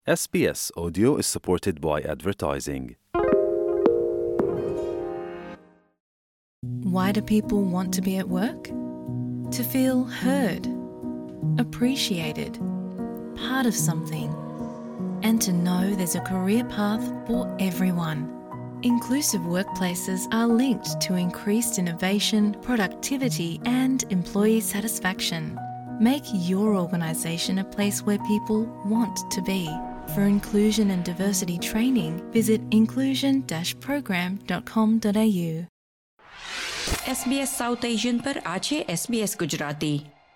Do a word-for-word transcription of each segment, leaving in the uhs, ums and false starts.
S B S Audio is supported by advertising. Why do people want to be at work? To feel heard, appreciated, part of something, and to know there's a career path for everyone. Inclusive workplaces are linked to increased innovation, productivity, and employee satisfaction. Make your organisation a place where people want to be. For inclusion and diversity training, visit inclusion dash program dot com dot a u. S B S South Asian પર આ છે S B S Gujarati.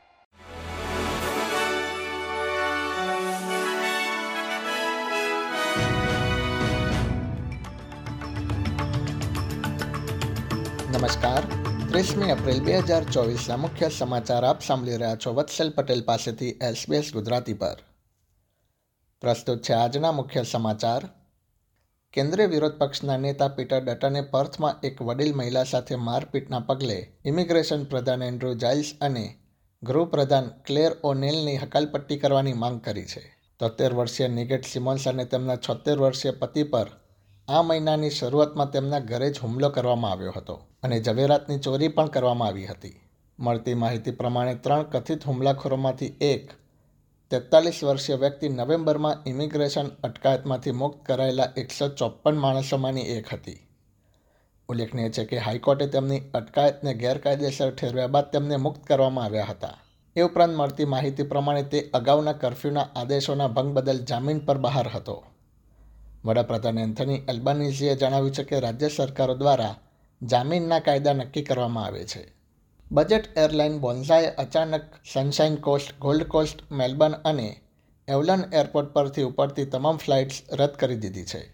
નમસ્કાર. ત્રીસમી April બે હજાર ચોવીસના મુખ્ય સમાચાર આપ સાંભળી રહ્યા છો વત્સલ પટેલ પાસેથી S B S ગુજરાતી પર. પ્રસ્તુત છે આજના મુખ્ય સમાચાર. કેન્દ્રીય વિરોધ પક્ષના નેતા પીટર ડટને પર્થમાં એક વડીલ મહિલા સાથે મારપીટના પગલે ઇમિગ્રેશન પ્રધાન એન્ડ્રુ જાઇલ્સ અને ગૃહ પ્રધાન ક્લેર ઓનેલની હકાલપટ્ટી કરવાની માંગ કરી છે. તોતેર વર્ષીય નિગેટ સિમોન્સ અને તેમના છોતેર વર્ષીય પતિ પર આ મહિનાની શરૂઆતમાં તેમના ઘરે જ હુમલો કરવામાં આવ્યો હતો અને ઝવેરાતની ચોરી પણ કરવામાં આવી હતી. મળતી માહિતી પ્રમાણે ત્રણ કથિત હુમલાખોરોમાંથી એક તેતાલીસ વર્ષીય વ્યક્તિ નવેમ્બરમાં ઇમિગ્રેશન અટકાયતમાંથી મુક્ત કરાયેલા એકસો ચોપન માણસોમાંની એક હતી. ઉલ્લેખનીય છે કે હાઈકોર્ટે તેમની અટકાયતને ગેરકાયદેસર ઠેરવ્યા બાદ તેમને મુક્ત કરવામાં આવ્યા હતા. એ ઉપરાંત મળતી માહિતી પ્રમાણે તે અગાઉના કર્ફ્યુના આદેશોના ભંગ બદલ જામીન પર બહાર હતો. વડાપ્રધાન એન્થની એલ્બાનીઝીએ જણાવ્યું છે કે રાજ્ય સરકારો દ્વારા જામીનના કાયદા નક્કી કરવામાં આવે છે. બજેટ એરલાઇન બોન્ઝાએ અચાનક Sunshine Coast, Gold Coast, Melbourne અને એવલન એરપોર્ટ પરથી ઉપડતી તમામ ફ્લાઇટ્સ રદ કરી દીધી છે.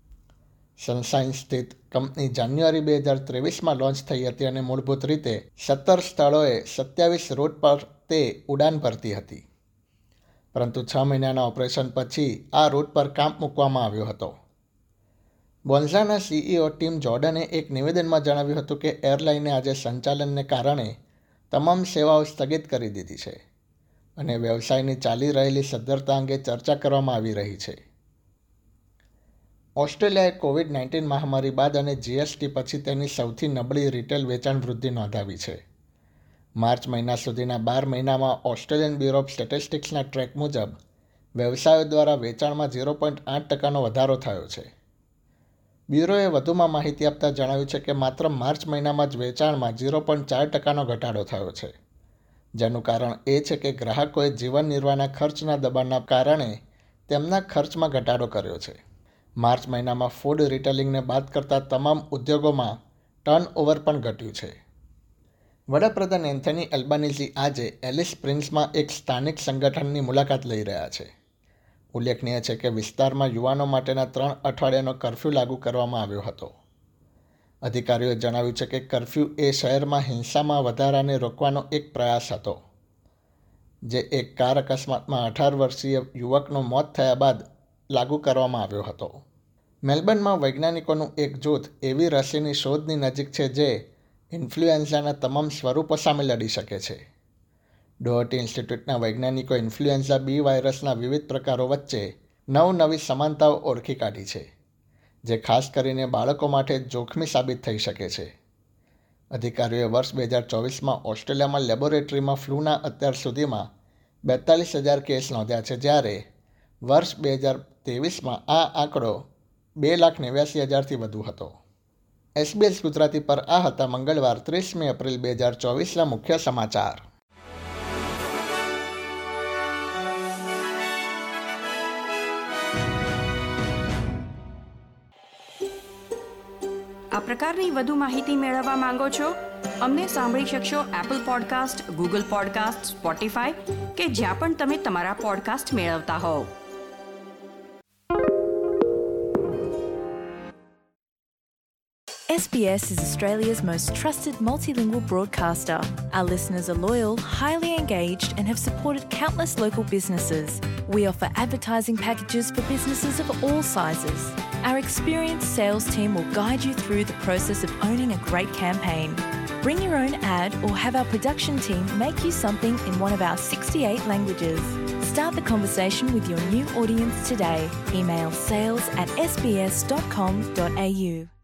સનશાઇન સ્થિત કંપની જાન્યુઆરી બે હજાર ત્રેવીસમાં લોન્ચ થઈ હતી અને મૂળભૂત રીતે સત્તર સ્થળોએ સત્યાવીસ રૂટ પર તે ઉડાન ભરતી હતી. પરંતુ છ મહિનાના ઓપરેશન પછી આ રૂટ પર કાપ મૂકવામાં આવ્યો હતો. બોન્ઝાના સીઈઓ ટીમ જોર્ડને એક નિવેદનમાં જણાવ્યું હતું કે એરલાઇને આજે સંચાલનને કારણે તમામ સેવાઓ સ્થગિત કરી દીધી છે અને વ્યવસાયની ચાલી રહેલી સદ્ધરતા અંગે ચર્ચા કરવામાં આવી રહી છે. ઓસ્ટ્રેલિયાએ કોવિડ નાઇન્ટીન મહામારી બાદ અને જીએસટી પછી તેની સૌથી નબળી રિટેલ વેચાણ વૃદ્ધિ નોંધાવી છે. માર્ચ મહિના સુધીના બાર મહિનામાં ઓસ્ટ્રેલિયન બ્યુરો ઓફ સ્ટેટિસ્ટિક્સના ટ્રેક મુજબ વ્યવસાયો દ્વારા વેચાણમાં ઝીરો પોઈન્ટ આઠ ટકાનો વધારો થયો છે. બ્યુરોએ વધુમાં માહિતી આપતા જણાવ્યું છે કે માત્ર માર્ચ મહિનામાં જ વેચાણમાં ઝીરો પોઈન્ટ ચાર ટકાનો ઘટાડો થયો છે, જેનું કારણ એ છે કે ગ્રાહકોએ જીવન નિર્વાહના ખર્ચના દબાણના કારણે તેમના ખર્ચમાં ઘટાડો કર્યો છે. માર્ચ મહિનામાં ફૂડ રિટેલિંગને બાદ કરતા તમામ ઉદ્યોગોમાં ટર્ન ઓવર પણ ઘટ્યું છે. વડાપ્રધાન એન્થની એલ્બાનીઝી આજે એલિસ સ્પ્રિંગ્સમાં એક સ્થાનિક સંગઠનની મુલાકાત લઈ રહ્યા છે. ઉલ્લેખનીય છે કે વિસ્તારમાં યુવાનો માટેના ત્રણ અઠવાડિયાનો કર્ફ્યુ લાગુ કરવામાં આવ્યો હતો. અધિકારીઓએ જણાવ્યું છે કે કર્ફ્યુ એ શહેરમાં હિંસામાં વધારાને રોકવાનો એક પ્રયાસ હતો, જે એક કાર અકસ્માતમાં અઢાર વર્ષીય યુવકનું મોત થયા બાદ લાગુ કરવામાં આવ્યો હતો. મેલબર્નમાં વૈજ્ઞાનિકોનું એક જૂથ એવી રસીની શોધની નજીક છે જે ઇન્ફ્લુએન્ઝાના તમામ સ્વરૂપો સામે લડી શકે છે. ડોહર્ટી ઇન્સ્ટિટ્યૂટના વૈજ્ઞાનિકો ઇન્ફ્લુએન્ઝા બી વાયરસના વિવિધ પ્રકારો વચ્ચે નવ નવી સમાનતાઓ ઓળખી કાઢી છે, જે ખાસ કરીને બાળકો માટે જોખમી સાબિત થઈ શકે છે. અધિકારીઓએ વર્ષ બે હજાર ચોવીસમાં ઓસ્ટ્રેલિયામાં લેબોરેટરીમાં ફ્લૂના અત્યાર સુધીમાં બેતાલીસ હજાર કેસ નોંધ્યા છે, જ્યારે વર્ષ બે હજાર ત્રેવીસમાં આ આંકડો બે લાખ નેવ્યાસી હજારથી વધુ હતો. S B S ગુજરાતી પર આ હતા મંગળવાર ત્રીસમી એપ્રિલ બે હજાર ચોવીસના મુખ્ય સમાચાર. આ પ્રકારની વધુ માહિતી મેળવવા માંગો છો? અમને સાંભળી શકશો Apple podcast, Google podcast, Spotify કે જ્યાં પણ તમે તમારા પોડકાસ્ટ મેળવતા હોવ. S B S is Australia's most trusted multilingual broadcaster. Our listeners are loyal, highly engaged, and have supported countless local businesses. We offer advertising packages for businesses of all sizes. Our experienced sales team will guide you through the process of owning a great campaign. Bring your own ad or have our production team make you something in one of our sixty-eight languages. Start the conversation with your new audience today. Email sales at s b s dot com dot a u.